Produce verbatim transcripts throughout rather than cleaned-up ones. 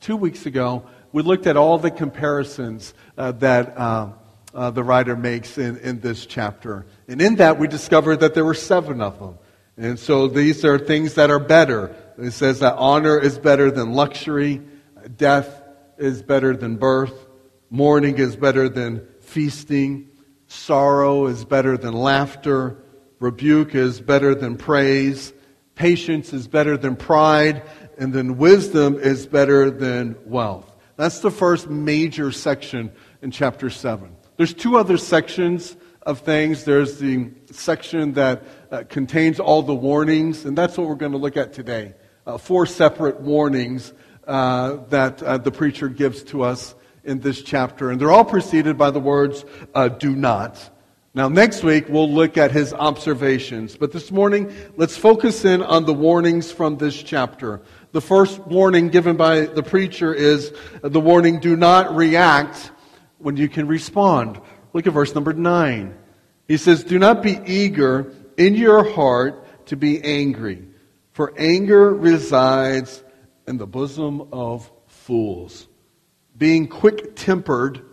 Two weeks ago, we looked at all the comparisons uh, that uh, uh, the writer makes in, in this chapter. And in that, we discovered that there were seven of them. And so these are things that are better. It says that honor is better than luxury, death is better than birth, mourning is better than feasting, sorrow is better than laughter, rebuke is better than praise, patience is better than pride, and then wisdom is better than wealth. That's the first major section in chapter seven. There's two other sections of things. There's the section that uh, contains all the warnings, and that's what we're going to look at today. Uh, four separate warnings uh, that uh, the preacher gives to us in this chapter. And they're all preceded by the words, uh, do not. Now, next week, we'll look at his observations. But this morning, let's focus in on the warnings from this chapter. The first warning given by the preacher is the warning, do not react when you can respond. Look at verse number nine. He says, do not be eager in your heart to be angry, for anger resides in the bosom of fools. Being quick-tempered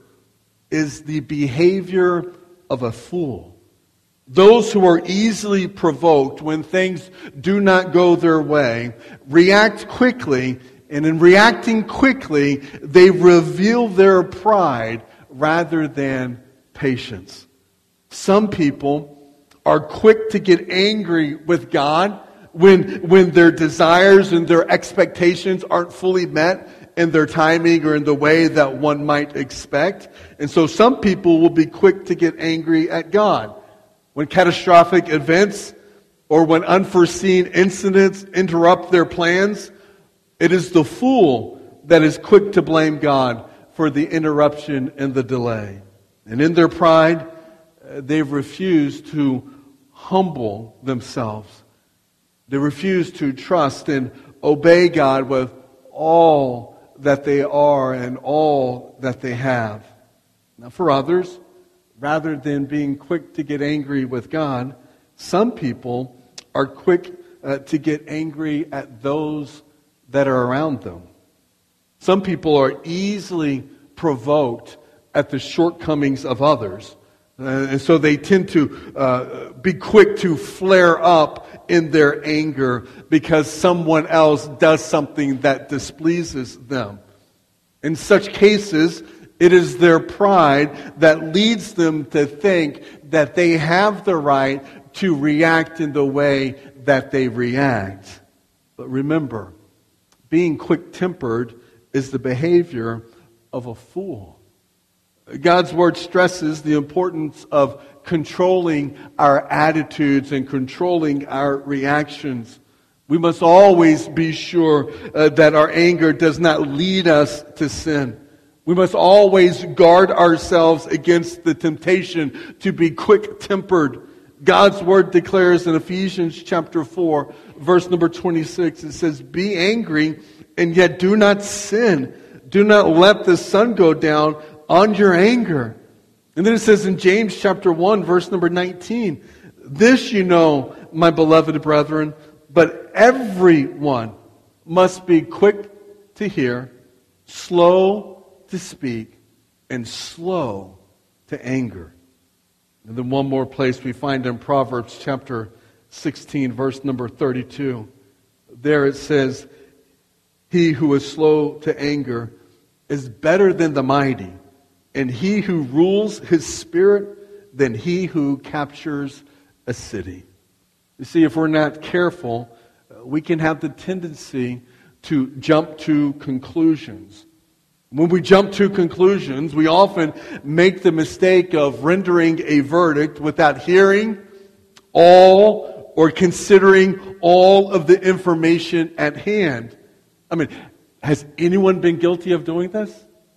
is the behavior of a fool. Those who are easily provoked when things do not go their way react quickly, and in reacting quickly, they reveal their pride rather than patience. Some people are quick to get angry with God when, when their desires and their expectations aren't fully met in their timing or in the way that one might expect. And so some people will be quick to get angry at God. When catastrophic events or when unforeseen incidents interrupt their plans, it is the fool that is quick to blame God for the interruption and the delay. And in their pride, they've refused to humble themselves. They refuse to trust and obey God with all that they are and all that they have. Now, for others, rather than being quick to get angry with God, some people are quick uh, to get angry at those that are around them. Some people are easily provoked at the shortcomings of others. Uh, and so they tend to uh, be quick to flare up in their anger because someone else does something that displeases them. In such cases, it is their pride that leads them to think that they have the right to react in the way that they react. But remember, being quick-tempered is the behavior of a fool. God's Word stresses the importance of controlling our attitudes and controlling our reactions. We must always be sure uh, that our anger does not lead us to sin. We must always guard ourselves against the temptation to be quick-tempered. God's Word declares in Ephesians chapter four, verse number twenty-six, it says, be angry and yet do not sin. Do not let the sun go down on your anger. And then it says in James chapter one, verse number nineteen, this you know, my beloved brethren, but everyone must be quick to hear, slow to speak, and slow to anger. And then one more place we find in Proverbs chapter sixteen, verse number thirty-two. There it says, he who is slow to anger is better than the mighty, and he who rules his spirit than he who captures a city. You see, if we're not careful, we can have the tendency to jump to conclusions. When we jump to conclusions, we often make the mistake of rendering a verdict without hearing all or considering all of the information at hand. I mean, has anyone been guilty of doing this?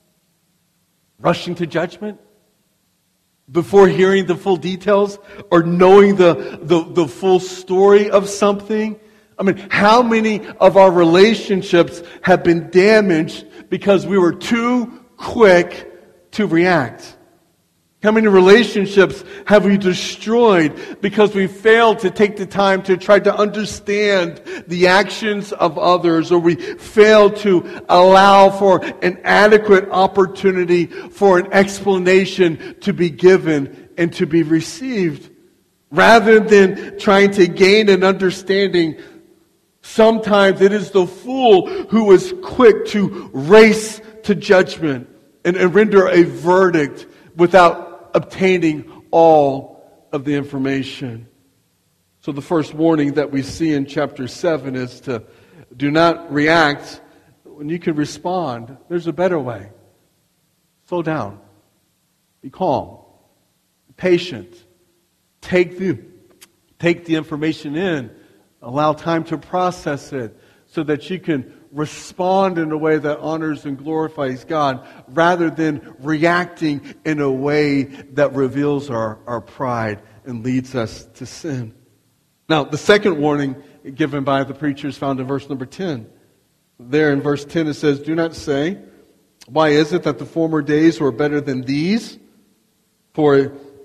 Rushing to judgment before hearing the full details or knowing the, the, the full story of something? I mean, how many of our relationships have been damaged because we were too quick to react? How many relationships have we destroyed because we failed to take the time to try to understand the actions of others, or we failed to allow for an adequate opportunity for an explanation to be given and to be received? Rather than trying to gain an understanding, sometimes it is the fool who is quick to race to judgment and, and render a verdict without obtaining all of the information. So the first warning that we see in chapter seven is to do not react when you can respond. There's a better way. Slow down. Be calm. Be patient. Take the, take the information in. Allow time to process it so that you can respond in a way that honors and glorifies God, rather than reacting in a way that reveals our, our pride and leads us to sin. Now, the second warning given by the preacher is found in verse number ten. There in verse ten it says, "Do not say, 'Why is it that the former days were better than these?' For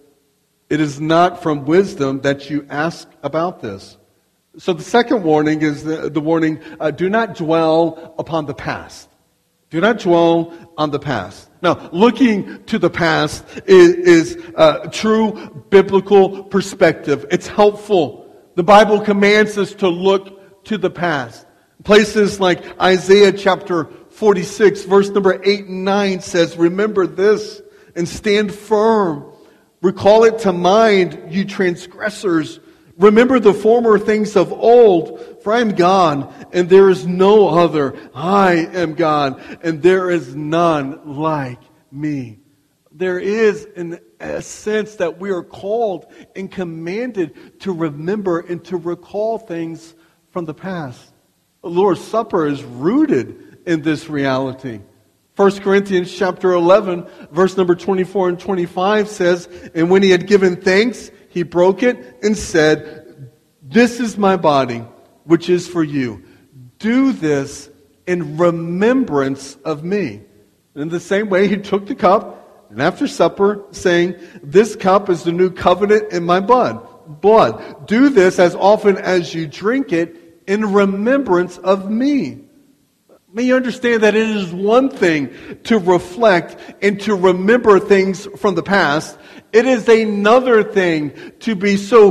it is not from wisdom that you ask about this." So the second warning is the, the warning, uh, do not dwell upon the past. Do not dwell on the past. Now, looking to the past is, is uh, true biblical perspective. It's helpful. The Bible commands us to look to the past. Places like Isaiah chapter forty-six, verse number eight and nine says, "Remember this and stand firm. Recall it to mind, you transgressors. Remember the former things of old, for I am God, and there is no other. I am God, and there is none like me." There is in a sense that we are called and commanded to remember and to recall things from the past. The Lord's Supper is rooted in this reality. First Corinthians chapter eleven, verse number twenty-four and twenty-five says, "And when he had given thanks, he broke it and said, 'This is my body, which is for you. Do this in remembrance of me.' And in the same way, he took the cup, and after supper, saying, 'This cup is the new covenant in my blood. Blood. Do this as often as you drink it in remembrance of me.'" May you understand that it is one thing to reflect and to remember things from the past. It is another thing to be so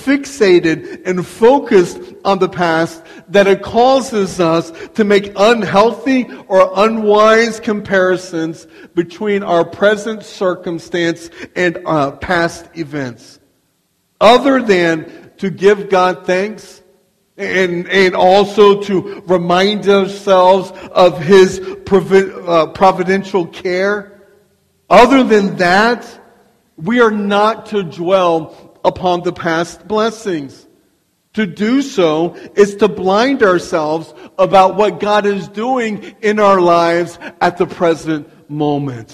fixated and focused on the past that it causes us to make unhealthy or unwise comparisons between our present circumstance and uh, past events. Other than to give God thanks, And, and also to remind ourselves of His provi- uh, providential care. Other than that, we are not to dwell upon the past blessings. To do so is to blind ourselves about what God is doing in our lives at the present moment.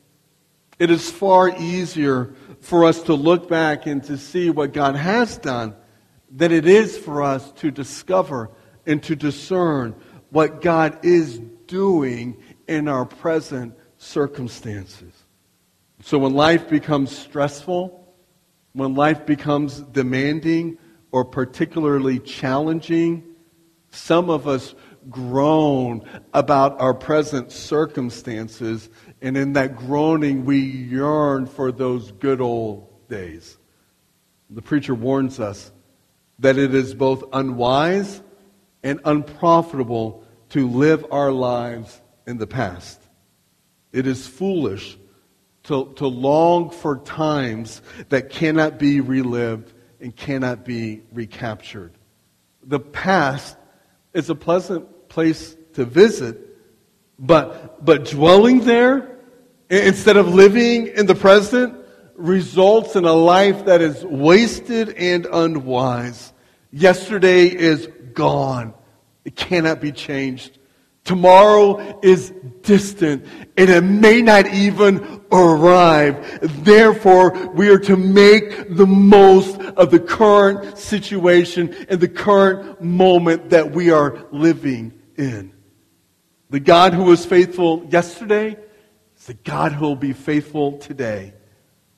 It is far easier for us to look back and to see what God has done than it is for us to discover and to discern what God is doing in our present circumstances. So when life becomes stressful, when life becomes demanding or particularly challenging, some of us groan about our present circumstances, and in that groaning we yearn for those good old days. The preacher warns us that it is both unwise and unprofitable to live our lives in the past. It is foolish to, to long for times that cannot be relived and cannot be recaptured. The past is a pleasant place to visit, but, but dwelling there instead of living in the present results in a life that is wasted and unwise. Yesterday is gone. It cannot be changed. Tomorrow is distant, and it may not even arrive. Therefore, we are to make the most of the current situation and the current moment that we are living in. The God who was faithful yesterday is the God who will be faithful today.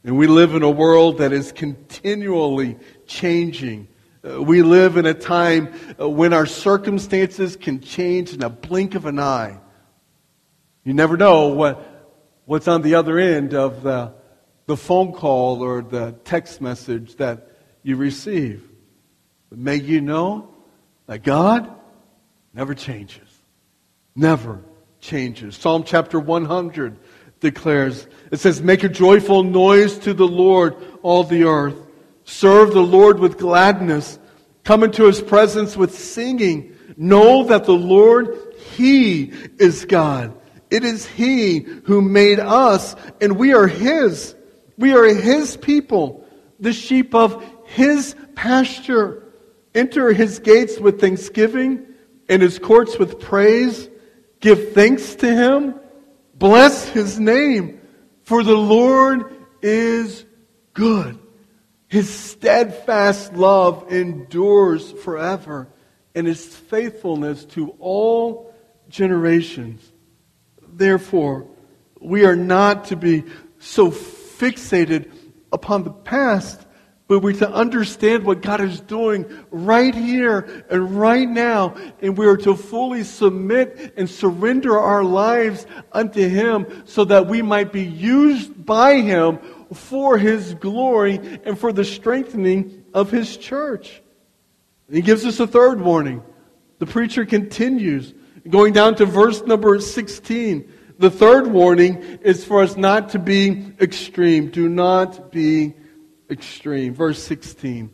And we live in a world that is continually changing. Uh, we live in a time uh, when our circumstances can change in a blink of an eye. You never know what what's on the other end of the, the phone call or the text message that you receive. But may you know that God never changes. Never changes. Psalm chapter one hundred declares, it says, "Make a joyful noise to the Lord, all the earth. Serve the Lord with gladness. Come into His presence with singing. Know that the Lord, He is God. It is He who made us, and we are His. We are His people, the sheep of His pasture. Enter His gates with thanksgiving, and His courts with praise. Give thanks to Him. Bless His name, for the Lord is good. His steadfast love endures forever, and His faithfulness to all generations. Therefore, we are not to be so fixated upon the past, but we're to understand what God is doing right here and right now. And we are to fully submit and surrender our lives unto Him so that we might be used by Him for His glory and for the strengthening of His church. And He gives us a third warning. The preacher continues, going down to verse number sixteen. The third warning is for us not to be extreme. Do not be extreme. Verse sixteen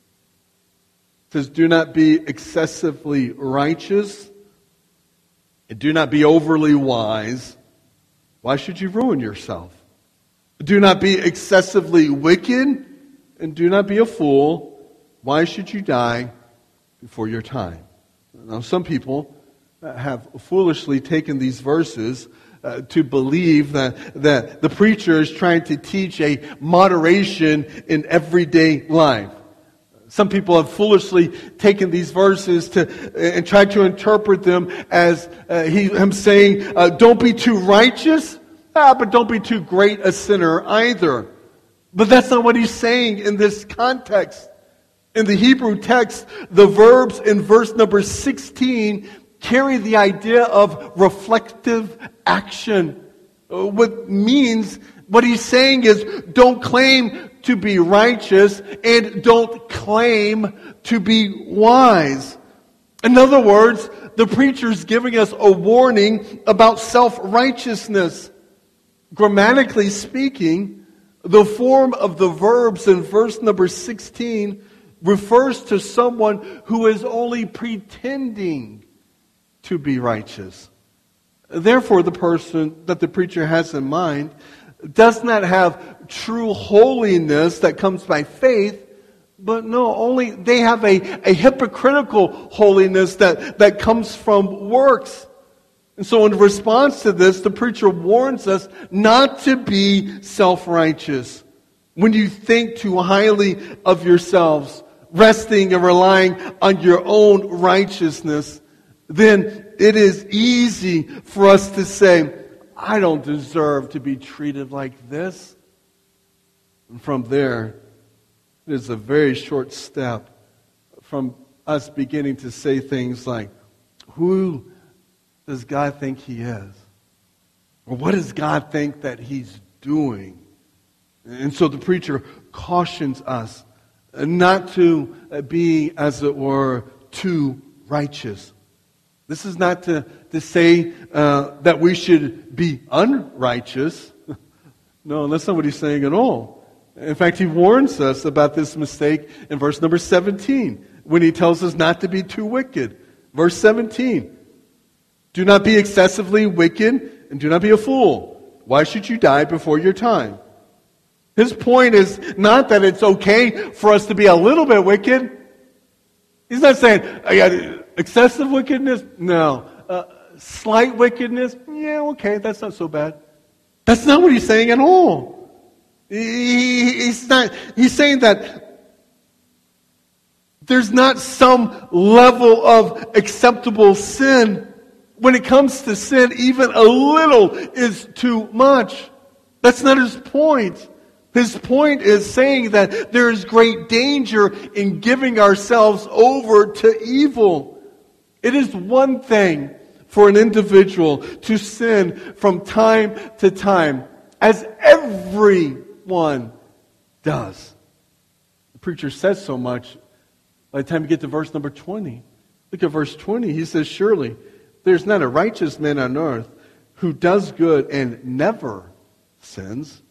says, "Do not be excessively righteous, and do not be overly wise. Why should you ruin yourself? Do not be excessively wicked, and do not be a fool. Why should you die before your time?" Now, some people have foolishly taken these verses Uh, to believe that, that the preacher is trying to teach a moderation in everyday life. Some people have foolishly taken these verses to and tried to interpret them as uh, he, him saying, uh, don't be too righteous, ah, but don't be too great a sinner either. But that's not what he's saying in this context. In the Hebrew text, the verbs in verse number sixteen carry the idea of reflective action. What means, what he's saying is, don't claim to be righteous and don't claim to be wise. In other words, the preacher's giving us a warning about self-righteousness. Grammatically speaking, the form of the verbs in verse number sixteen refers to someone who is only pretending to be righteous. Therefore, the person that the preacher has in mind does not have true holiness that comes by faith, but no, only they have a, a hypocritical holiness that, that comes from works. And so in response to this, the preacher warns us not to be self-righteous. When you think too highly of yourselves, resting and relying on your own righteousness, then it is easy for us to say, I don't deserve to be treated like this. And from there, it is a very short step from us beginning to say things like, who does God think He is? Or what does God think that He's doing? And so the preacher cautions us not to be, as it were, too righteous. This is not to, to say uh, that we should be unrighteous. No, that's not what he's saying at all. In fact, he warns us about this mistake in verse number seventeen, when he tells us not to be too wicked. Verse seventeen, "Do not be excessively wicked, and do not be a fool. Why should you die before your time?" His point is not that it's okay for us to be a little bit wicked. He's not saying, I got excessive wickedness? No. Uh, slight wickedness? Yeah, okay, that's not so bad. That's not what he's saying at all. He, he's not. He's saying that there's not some level of acceptable sin. When it comes to sin, even a little is too much. That's not his point. His point is saying that there is great danger in giving ourselves over to evil. It is one thing for an individual to sin from time to time, as everyone does. The preacher says so much by the time you get to verse number twenty. Look at verse twenty. He says, surely there's not a righteous man on earth who does good and never sins.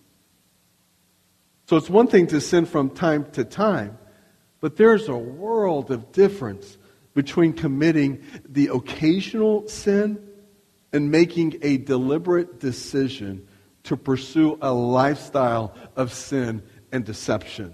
So it's one thing to sin from time to time, but there's a world of difference between committing the occasional sin and making a deliberate decision to pursue a lifestyle of sin and deception.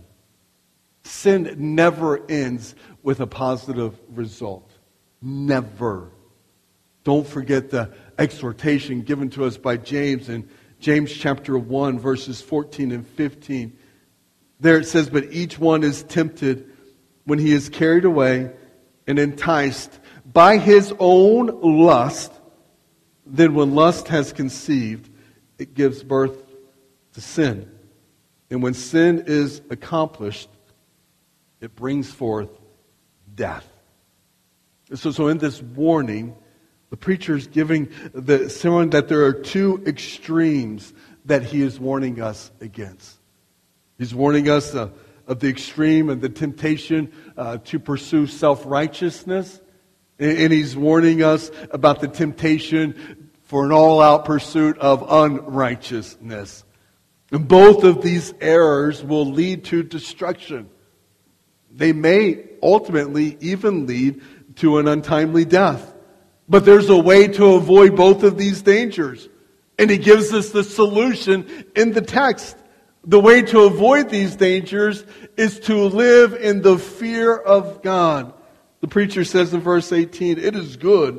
Sin never ends with a positive result. Never. Don't forget the exhortation given to us by James in James chapter one, verses fourteen and fifteen. There it says, but each one is tempted when he is carried away and enticed by his own lust. Then when lust has conceived, it gives birth to sin. And when sin is accomplished, it brings forth death. So, so in this warning, the preacher is giving the someone that there are two extremes that he is warning us against. He's warning us uh, of the extreme and the temptation uh, to pursue self-righteousness. And, and he's warning us about the temptation for an all-out pursuit of unrighteousness. And both of these errors will lead to destruction. They may ultimately even lead to an untimely death. But there's a way to avoid both of these dangers. And he gives us the solution in the text. The way to avoid these dangers is to live in the fear of God. The preacher says in verse eighteen, it is good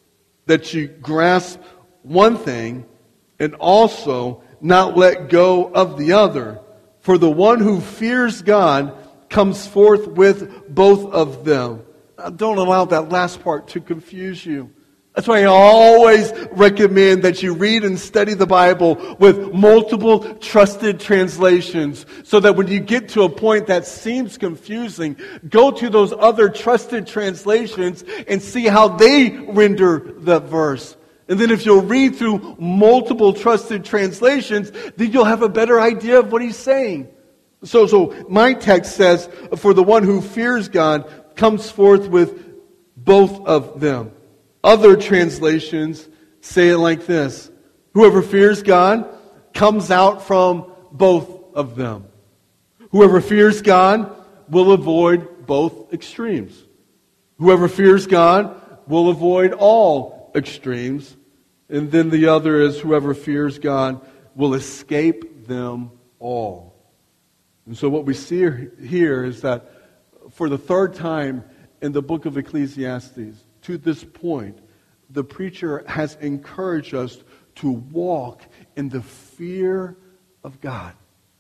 that you grasp one thing and also not let go of the other. For the one who fears God comes forth with both of them. Now, don't allow that last part to confuse you. That's why I always recommend that you read and study the Bible with multiple trusted translations, so that when you get to a point that seems confusing, go to those other trusted translations and see how they render the verse. And then if you'll read through multiple trusted translations, then you'll have a better idea of what he's saying. So, so my text says, for the one who fears God comes forth with both of them. Other translations say it like this: whoever fears God comes out from both of them. Whoever fears God will avoid both extremes. Whoever fears God will avoid all extremes. And then the other is whoever fears God will escape them all. And so what we see here is that for the third time in the book of Ecclesiastes, to this point, the preacher has encouraged us to walk in the fear of God.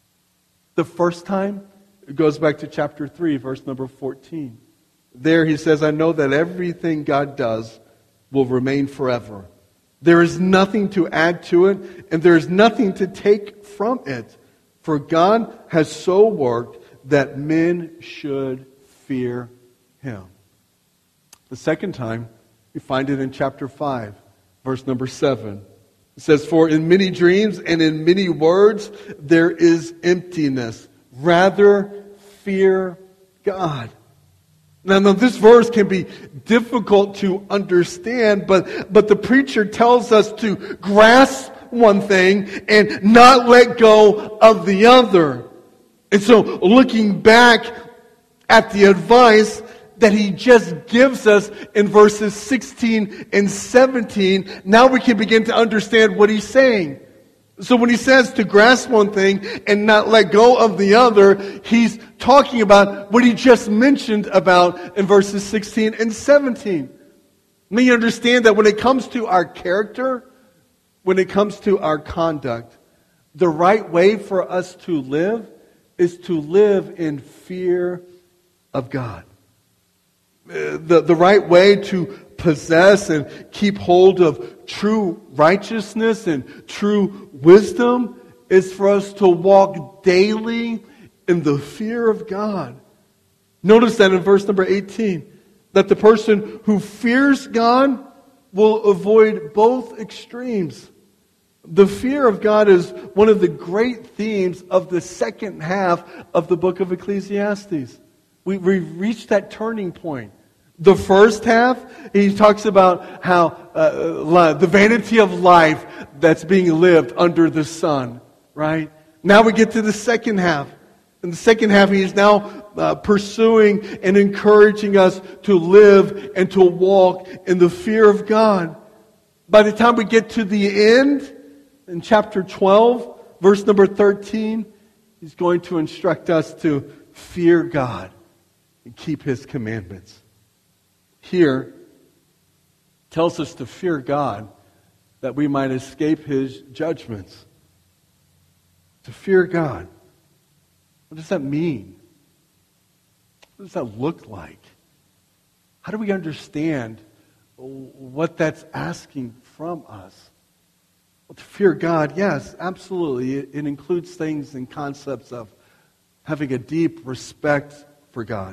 The first time, it goes back to chapter three, verse number fourteen. There he says, I know that everything God does will remain forever. There is nothing to add to it, and there is nothing to take from it. For God has so worked that men should fear Him. The second time, we find it in chapter five, verse number seven. It says, for in many dreams and in many words there is emptiness. Rather fear God. Now, now this verse can be difficult to understand, but, but the preacher tells us to grasp one thing and not let go of the other. And so looking back at the advice that he just gives us in verses sixteen and seventeen, now we can begin to understand what he's saying. So when he says to grasp one thing and not let go of the other, he's talking about what he just mentioned about in verses sixteen and seventeen. Let me understand that when it comes to our character, when it comes to our conduct, the right way for us to live is to live in fear of God. The, the right way to possess and keep hold of true righteousness and true wisdom is for us to walk daily in the fear of God. Notice that in verse number eighteen, that the person who fears God will avoid both extremes. The fear of God is one of the great themes of the second half of the book of Ecclesiastes. We, we've reached that turning point. The first half, he talks about how uh, the vanity of life that's being lived under the sun, right? Now we get to the second half. In the second half, he is now uh, pursuing and encouraging us to live and to walk in the fear of God. By the time we get to the end, in chapter twelve, verse number thirteen, he's going to instruct us to fear God and keep His commandments. Here, tells us to fear God that we might escape His judgments. To fear God. What does that mean? What does that look like? How do we understand what that's asking from us? Well, to fear God, yes, absolutely. It, it includes things and concepts of having a deep respect for God.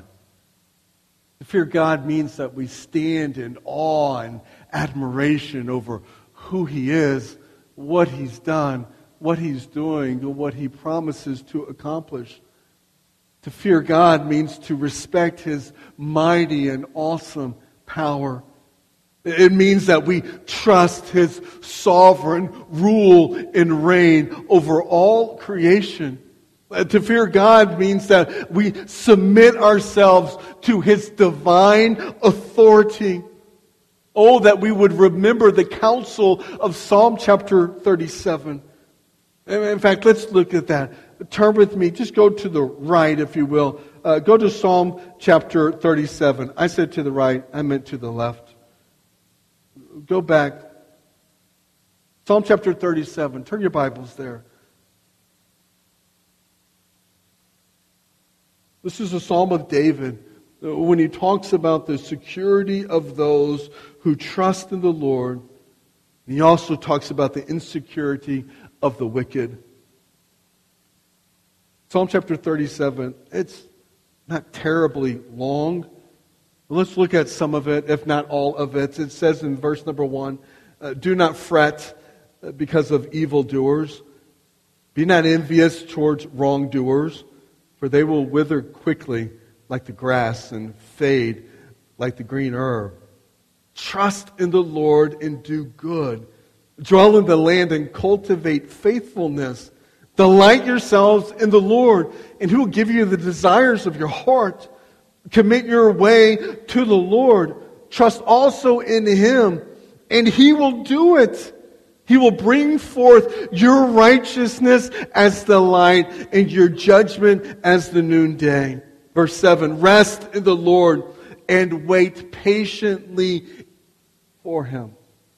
To fear God means that we stand in awe and admiration over who He is, what He's done, what He's doing, and what He promises to accomplish. To fear God means to respect His mighty and awesome power. It means that we trust His sovereign rule and reign over all creation. To fear God means that we submit ourselves to His divine authority. Oh, that we would remember the counsel of Psalm chapter thirty-seven. In fact, let's look at that. Turn with me. Just go to the right, if you will. Uh, go to Psalm chapter thirty-seven. I said to the right. I meant to the left. Go back. Psalm chapter thirty-seven. Turn your Bibles there. This is a Psalm of David when he talks about the security of those who trust in the Lord. He also talks about the insecurity of the wicked. Psalm chapter thirty-seven, it's not terribly long. Let's look at some of it, if not all of it. It says in verse number one, uh, do not fret because of evildoers. Be not envious towards wrongdoers, for they will wither quickly like the grass and fade like the green herb. Trust in the Lord and do good. Dwell in the land and cultivate faithfulness. Delight yourselves in the Lord, and He will give you the desires of your heart. Commit your way to the Lord. Trust also in Him, and He will do it. He will bring forth your righteousness as the light and your judgment as the noonday. Verse seven, rest in the Lord and wait patiently for Him.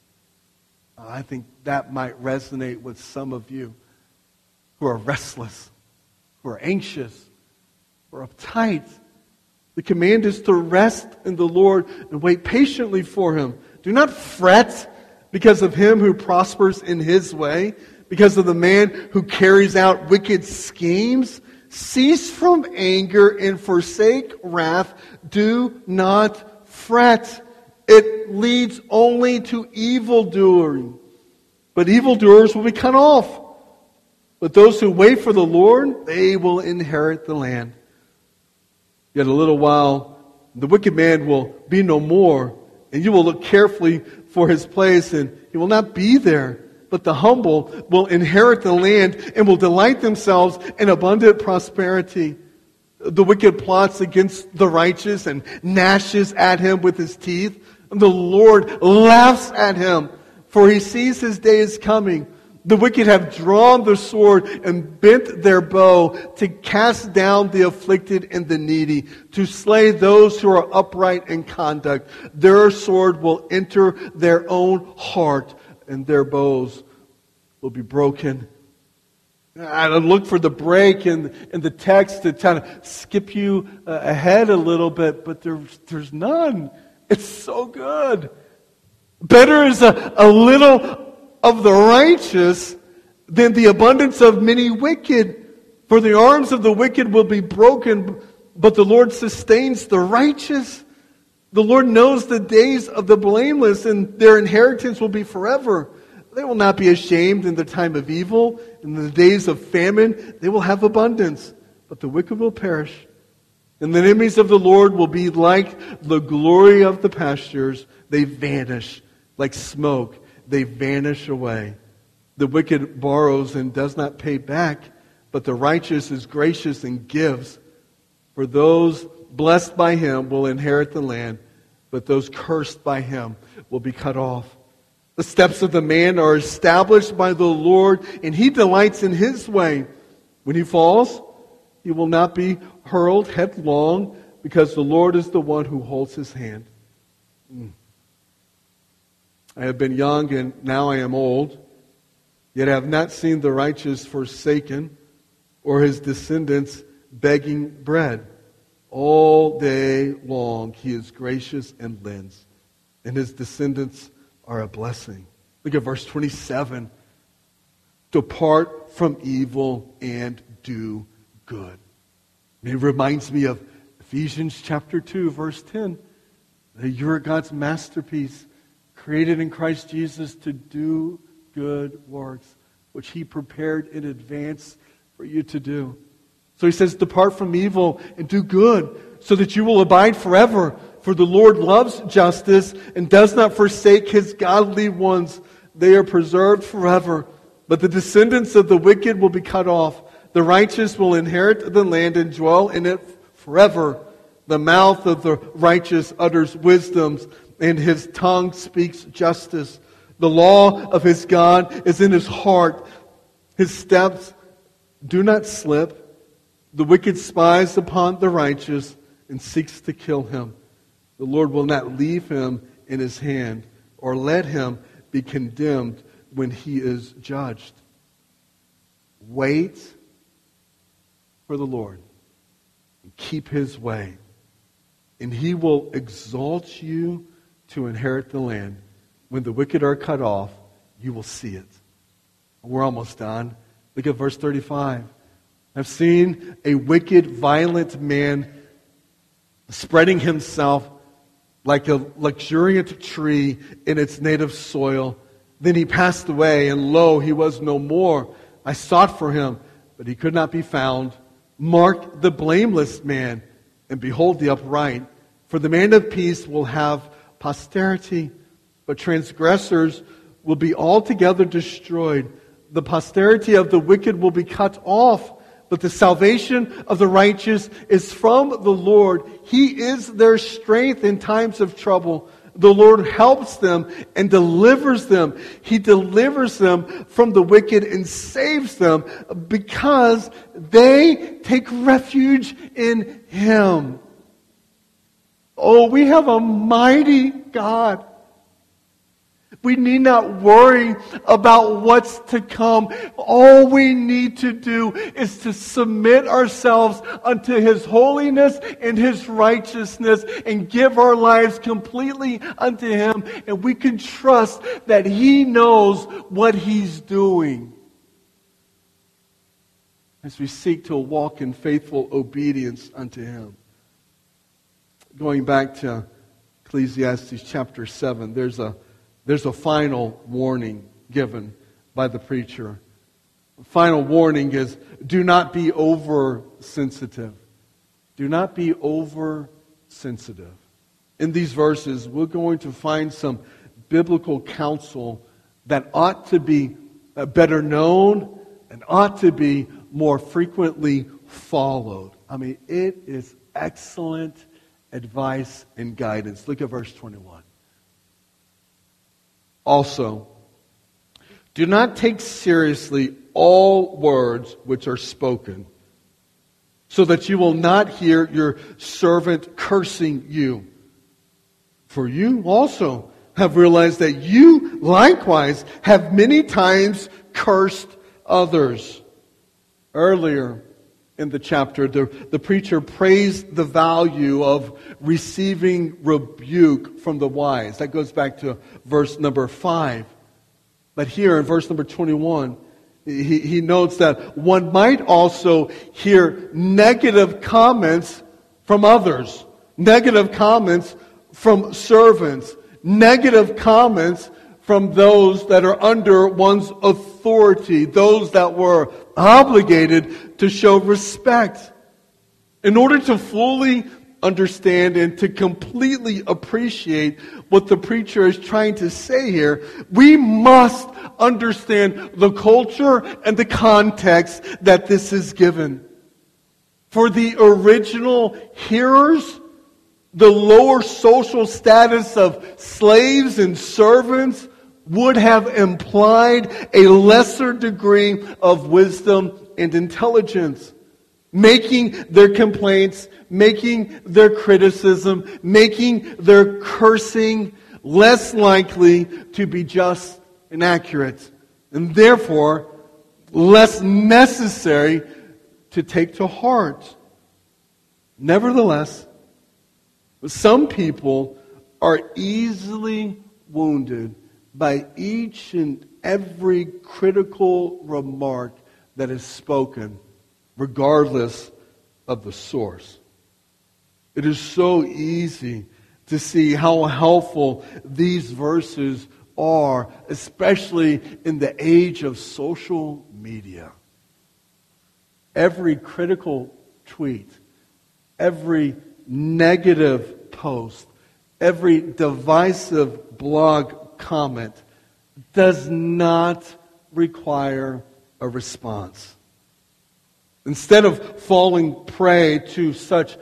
I think that might resonate with some of you who are restless, who are anxious, who are uptight. The command is to rest in the Lord and wait patiently for Him. Do not fret because of him who prospers in his way, because of the man who carries out wicked schemes. Cease from anger and forsake wrath. Do not fret. It leads only to evildoing. But evildoers will be cut off. But those who wait for the Lord, they will inherit the land. Yet a little while, the wicked man will be no more, and you will look carefully for his place, and he will not be there. But the humble will inherit the land and will delight themselves in abundant prosperity. The wicked plots against the righteous and gnashes at him with his teeth. And the Lord laughs at him, for he sees his day is coming. The wicked have drawn the sword and bent their bow to cast down the afflicted and the needy, to slay those who are upright in conduct. Their sword will enter their own heart, and their bows will be broken. I look for the break in, in the text to kind of skip you uh, ahead a little bit, but there's, there's none. It's so good. Better is a, a little of the righteous than the abundance of many wicked. For the arms of the wicked will be broken, but the Lord sustains the righteous. The Lord knows the days of the blameless, and their inheritance will be forever. They will not be ashamed in the time of evil. In the days of famine, they will have abundance, but the wicked will perish. And the enemies of the Lord will be like the glory of the pastures. They vanish like smoke. They vanish away. The wicked borrows and does not pay back, but the righteous is gracious and gives. For those blessed by him will inherit the land, but those cursed by him will be cut off. The steps of the man are established by the Lord, and he delights in his way. When he falls, he will not be hurled headlong, because the Lord is the one who holds his hand. Mm. I have been young, and now I am old, yet I have not seen the righteous forsaken, or his descendants begging bread. All day long he is gracious and lends, and his descendants are a blessing. Look at verse twenty-seven. Depart from evil and do good. And it reminds me of Ephesians chapter two, verse ten. That you're God's masterpiece, created in Christ Jesus to do good works, which he prepared in advance for you to do. So he says, depart from evil and do good, so that you will abide forever. For the Lord loves justice and does not forsake his godly ones. They are preserved forever. But the descendants of the wicked will be cut off. The righteous will inherit the land and dwell in it forever. The mouth of the righteous utters wisdom, and his tongue speaks justice. The law of his God is in his heart. His steps do not slip. The wicked spies upon the righteous and seeks to kill him. The Lord will not leave him in his hand, or let him be condemned when he is judged. Wait for the Lord and keep his way, and he will exalt you to inherit the land. When the wicked are cut off, you will see it. We're almost done. Look at verse thirty-five. I've seen a wicked, violent man spreading himself like a luxuriant tree in its native soil. Then he passed away, and lo, he was no more. I sought for him, but he could not be found. Mark the blameless man, and behold the upright. For the man of peace will have posterity, but transgressors will be altogether destroyed. The posterity of the wicked will be cut off, but the salvation of the righteous is from the Lord. He is their strength in times of trouble. The Lord helps them and delivers them. He delivers them from the wicked and saves them because they take refuge in Him. Oh, we have a mighty God. We need not worry about what's to come. All we need to do is to submit ourselves unto His holiness and His righteousness and give our lives completely unto Him. And we can trust that He knows what He's doing. As we seek to walk in faithful obedience unto Him. Going back to Ecclesiastes chapter seven, there's a There's a final warning given by the preacher. The final warning is, do not be oversensitive. Do not be oversensitive. In these verses, we're going to find some biblical counsel that ought to be better known and ought to be more frequently followed. I mean, it is excellent advice and guidance. Look at verse twenty-one. Also, do not take seriously all words which are spoken, so that you will not hear your servant cursing you. For you also have realized that you likewise have many times cursed others. Earlier in the chapter, the, the preacher praised the value of receiving rebuke from the wise. That goes back to verse number five. But here in verse number twenty-one, He, he notes that one might also hear negative comments from others, negative comments from servants, negative comments from those that are under one's authority, those that were obligated to show respect. In order to fully understand and to completely appreciate what the preacher is trying to say here, we must understand the culture and the context that this is given. For the original hearers, the lower social status of slaves and servants would have implied a lesser degree of wisdom and intelligence, making their complaints, making their criticism, making their cursing less likely to be just and accurate, and therefore less necessary to take to heart. Nevertheless, some people are easily wounded by each and every critical remark that is spoken, regardless of the source. It is so easy to see how helpful these verses are, especially in the age of social media. Every critical tweet, every negative post, every divisive blog comment does not require a response. Instead of falling prey to such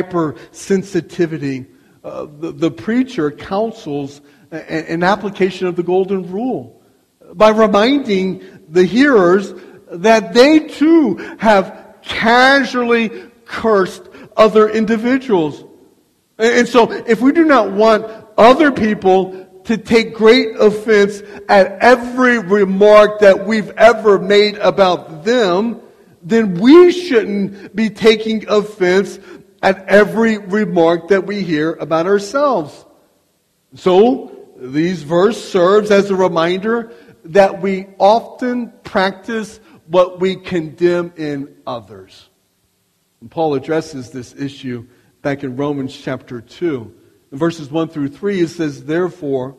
hypersensitivity, uh, the, the preacher counsels a, an application of the golden rule by reminding the hearers that they too have casually cursed other individuals. And so if we do not want other people to take great offense at every remark that we've ever made about them, then we shouldn't be taking offense at every remark that we hear about ourselves. So, these verse serves as a reminder that we often practice what we condemn in others. And Paul addresses this issue back in Romans chapter two. In verses one through three, it says, "Therefore,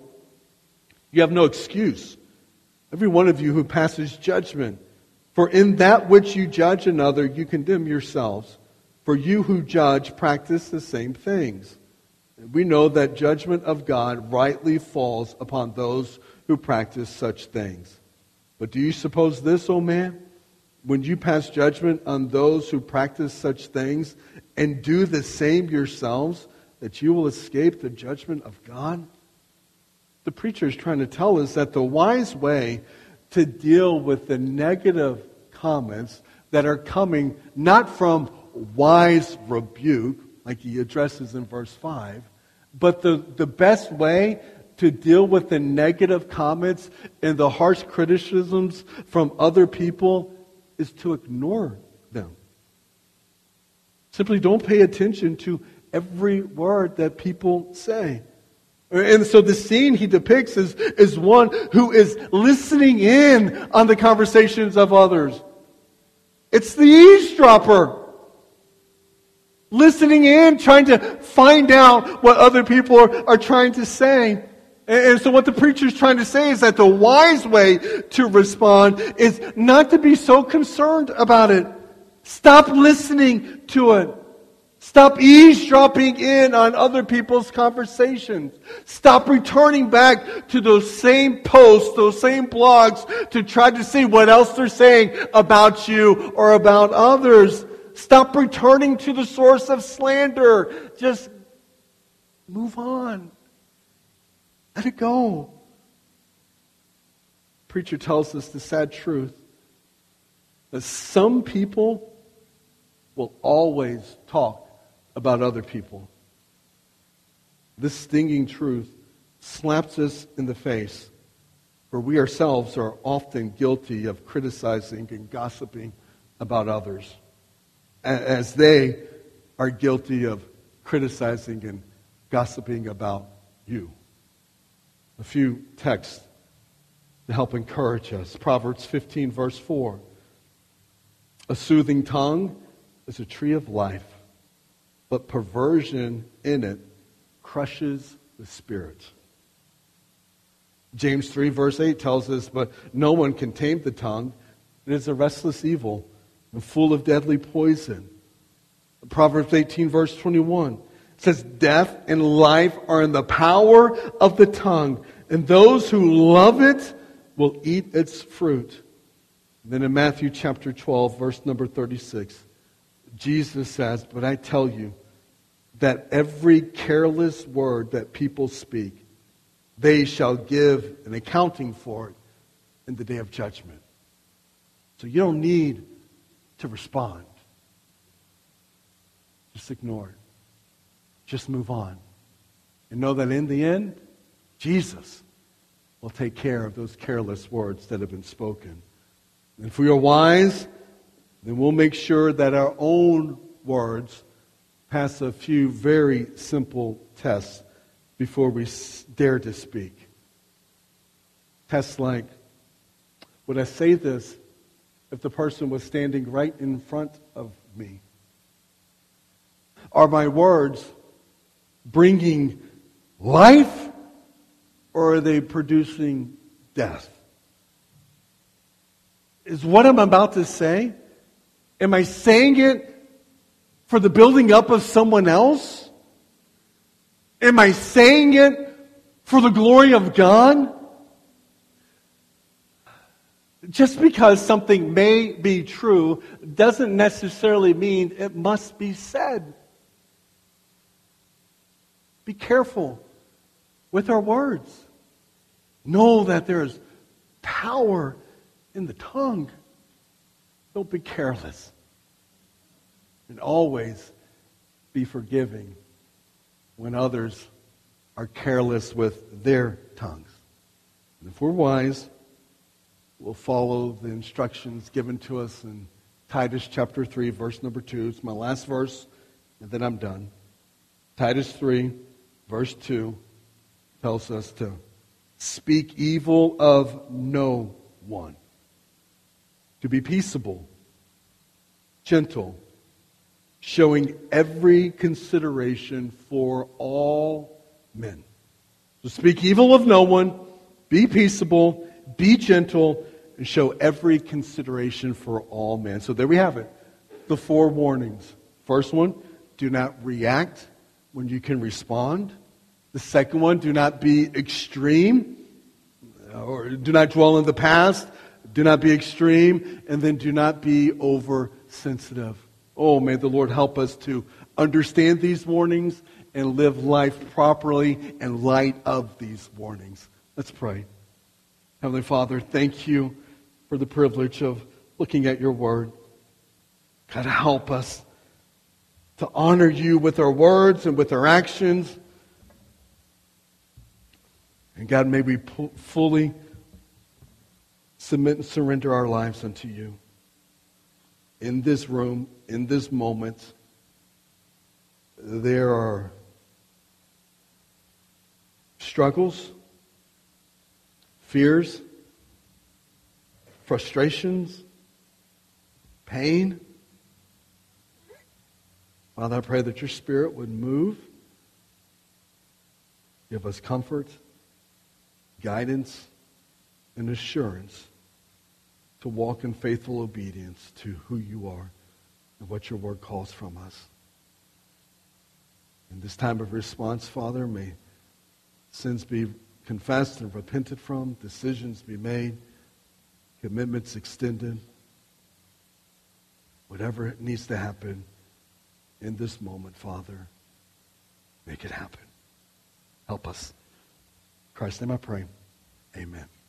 you have no excuse, every one of you who passes judgment. For in that which you judge another, you condemn yourselves. For you who judge practice the same things. And we know that judgment of God rightly falls upon those who practice such things. But do you suppose this, O man? When you pass judgment on those who practice such things and do the same yourselves, that you will escape the judgment of God?" The preacher is trying to tell us that the wise way to deal with the negative comments that are coming not from wise rebuke, like he addresses in verse five, but the, the best way to deal with the negative comments and the harsh criticisms from other people is to ignore them. Simply don't pay attention to every word that people say. And so the scene he depicts is, is one who is listening in on the conversations of others. It's the eavesdropper. Listening in, trying to find out what other people are, are trying to say. And, and so what the preacher is trying to say is that the wise way to respond is not to be so concerned about it. Stop listening to it. Stop eavesdropping in on other people's conversations. Stop returning back to those same posts, those same blogs to try to see what else they're saying about you or about others. Stop returning to the source of slander. Just move on. Let it go. The preacher tells us the sad truth that some people will always talk about other people. This stinging truth slaps us in the face, for we ourselves are often guilty of criticizing and gossiping about others, as they are guilty of criticizing and gossiping about you. A few texts to help encourage us. Proverbs fifteen, verse four. A soothing tongue is a tree of life, but perversion in it crushes the spirit. James three, verse eight tells us, but no one can tame the tongue. It is a restless evil and full of deadly poison. Proverbs eighteen, verse twenty-one says, death and life are in the power of the tongue, and those who love it will eat its fruit. And then in Matthew chapter twelve, verse number thirty-six, Jesus says, but I tell you that every careless word that people speak, they shall give an accounting for it in the day of judgment. So you don't need to respond. Just ignore it. Just move on. And know that in the end, Jesus will take care of those careless words that have been spoken. And if we are wise, then we'll make sure that our own words pass a few very simple tests before we dare to speak. Tests like, would I say this if the person was standing right in front of me? Are my words bringing life, or are they producing death? Is what I'm about to say, am I saying it for the building up of someone else? Am I saying it for the glory of God? Just because something may be true doesn't necessarily mean it must be said. Be careful with our words. Know that there is power in the tongue. Don't be careless. And always be forgiving when others are careless with their tongues. And if we're wise, we'll follow the instructions given to us in Titus chapter three, verse number two. It's my last verse, and then I'm done. Titus three, verse two tells us to speak evil of no one, to be peaceable, gentle, showing every consideration for all men. So speak evil of no one, be peaceable, be gentle, and show every consideration for all men. So there we have it. The four warnings. First one, do not react when you can respond. The second one, do not be extreme, or do not dwell in the past. Do not be extreme, and then do not be oversensitive. Oh, may the Lord help us to understand these warnings and live life properly in light of these warnings. Let's pray. Heavenly Father, thank you for the privilege of looking at your word. God, help us to honor you with our words and with our actions. And God, may we fully submit and surrender our lives unto you. In this room, in this moment, there are struggles, fears, frustrations, pain. Father, I pray that your Spirit would move, give us comfort, guidance, and assurance to walk in faithful obedience to who you are and what your word calls from us. In this time of response, Father, may sins be confessed and repented from, decisions be made, commitments extended. Whatever needs to happen in this moment, Father, make it happen. Help us. In Christ's name I pray. Amen.